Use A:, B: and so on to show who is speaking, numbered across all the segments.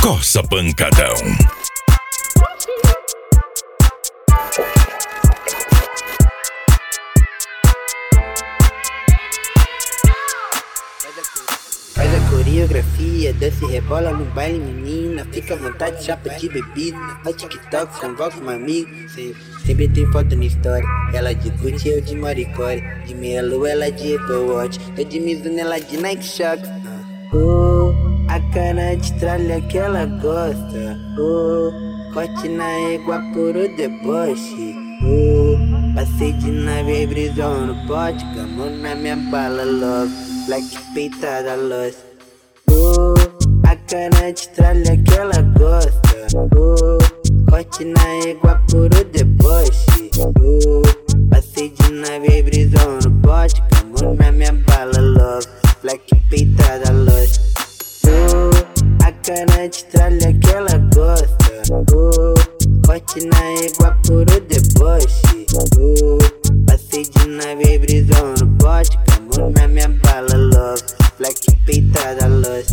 A: Coça Pancadão.
B: Faz a coreografia, desce e rebola no baile, menina. Fica à vontade, chapa de bebida. Faz TikTok, convoca um amigo. Sempre tem foto na história. Ela de Gucci, eu de Maricore. De meia lua, ela de Apple Watch. Eu de Mizuno, ela de Nike Shock. A cara de tralha que ela gosta. Corte na égua, puro deboche. Passei de nave, brisou no pote. Camou na minha bala, love. Black peitada, lost. A cara de tralha que ela gosta. Corte na égua, puro deboche. Passei de nave, brisou no pote. Camou na minha bala, love. Black peitada, lost. A cara de tralha que ela gosta. Corte na égua, puro deboche. Passei de nave, brisou no pote. Camou na minha bala, love. Black peitada, lost.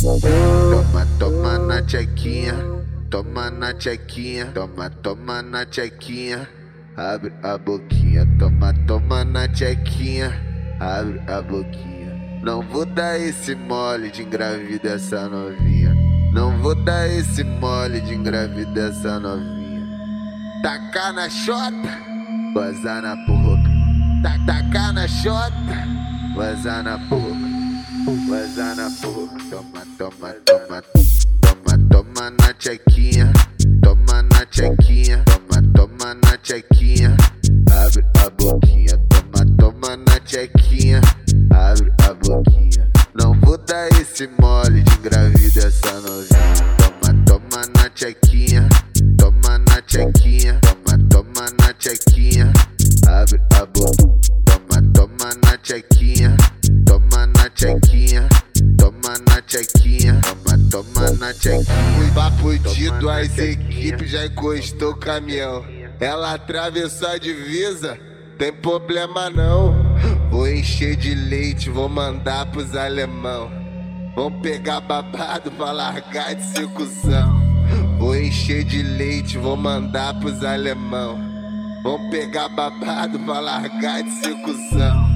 C: Toma, toma na tchequinha. Toma na tchequinha. Toma, toma na tchequinha. Abre a boquinha. Toma, toma na tchequinha. Abre a boquinha. Não vou dar esse mole de engravida essa novinha. Não vou dar esse mole de engravida essa novinha. Tacar na xota, vazar na boca. Tacar na xota, vazar na boca. Vazar na boca. Toma, toma, toma. Toma, toma na tchequinha. Toma na tchequinha. Toma, toma na tchequinha. Abre a boquinha. Toma, toma na tchequinha. Abre a boquinha. Não vou dar esse mole de engravida essa novinha. Toma, toma na tchequinha. Toma na tchequinha. Toma, toma na tchequinha. Abre a boquinha. Toma, toma na tchequinha. Toma na tchequinha. Toma na tchequinha. Toma, toma na tchequinha.
D: Fui papudido, as equipes já encostou o caminhão. Ela atravessou a divisa, tem problema não. Vou encher de leite, vou mandar pros alemão. Vão pegar babado pra largar de ser cuzão. Vou encher de leite, vou mandar pros alemão. Vão pegar babado pra largar de ser cuzão.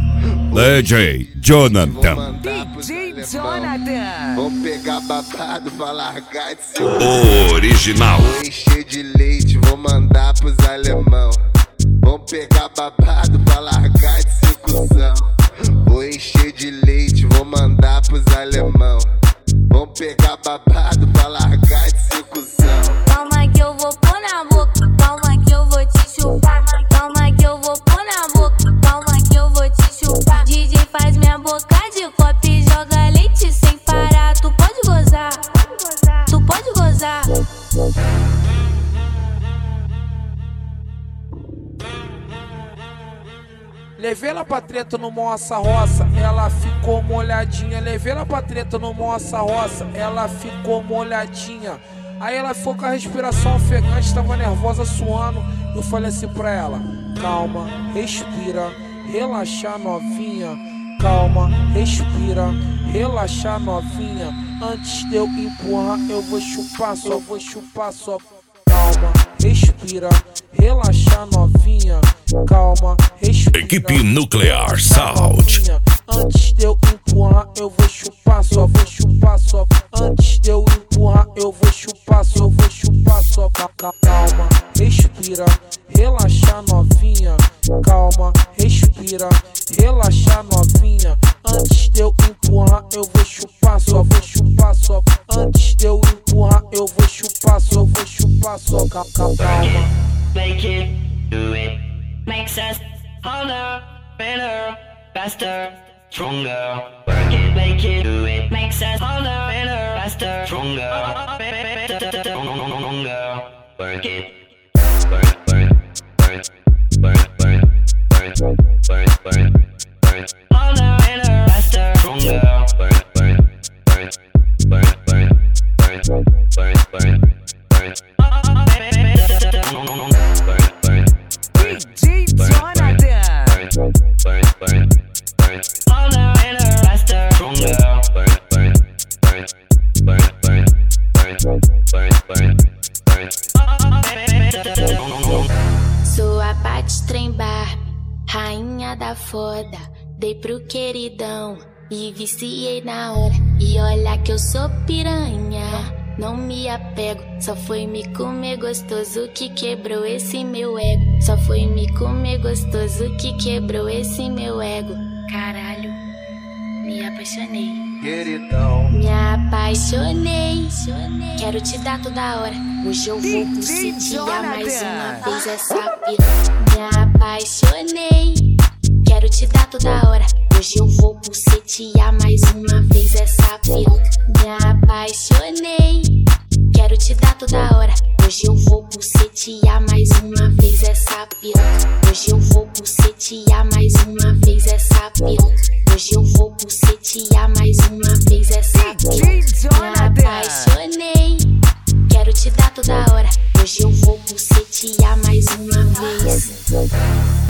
A: DJ Jonathan.
E: DJ Jonathan.
D: Vão pegar babado pra largar de ser cuzão.
A: Original.
D: Vou encher de leite, vou mandar pros alemão. Vão pegar babado pra largar de ser cuzão. Vou encher de leite, vou mandar pros alemão. Vão pegar babado pra largar de ser cuzão.
F: Calma que eu vou pôr na boca. Calma que eu vou te chupar. Calma que eu vou pôr na boca. Calma que eu vou te chupar. DJ faz minha boca de copo e joga leite sem parar. Tu pode gozar. Tu pode gozar.
E: Levei ela pra treta no Moça Roça, ela ficou molhadinha. Levei ela pra treta no Moça Roça, ela ficou molhadinha. Aí ela ficou com a respiração ofegante, tava nervosa, suando. Eu falei assim pra ela: calma, respira, relaxa novinha. Calma, respira, relaxa novinha. Antes de eu empurrar, eu vou chupar só, vou chupar só. Calma, respira, relaxa novinha. Calma, respira.
A: Equipe Nuclear Sound.
E: Antes de eu empurrar, eu vou chupar só, vou chupar só. Antes de eu empurrar, eu vou chupar só, vou chupar só. Calma, respira, relaxa novinha. Calma, respira, relaxa novinha. Antes de eu empurrar, eu vou chupar só, vou chupar só. Antes de eu empurrar, eu vou chupar só, vou chupar só. Calma.
G: Make it, do it, makes us harder, better, faster, stronger. Work it, make it, do it, makes us harder, better, faster, stronger. Stronger. Work it, work, work, work, work, work, work, work, work, work. Harder, better, faster, stronger. Work, work, work, work, work, work, work, work, work.
E: DJ Jonathan.
F: dei pro queridão e viciei na hora. E olha que eu sou piranha, não me apego. Só foi me comer gostoso que quebrou esse meu ego. Só foi me comer gostoso que quebrou esse meu ego. Caralho, me apaixonei.
D: Queridão,
F: me apaixonei, quero te dar toda hora. Hoje eu vou bucetear mais uma vez essa piroca. Me apaixonei, quero te dar toda hora. Hoje eu vou bucetear mais uma vez essa piroca. Me apaixonei, quero te dar toda hora. Hoje eu vou bucetear mais uma vez essa piroca. Hoje eu vou bucetear mais uma vez essa piroca. Hoje eu vou bucetear mais uma vez essa piroca. Me apaixonei, quero te dar toda hora. Hoje eu vou bucetear mais uma vez.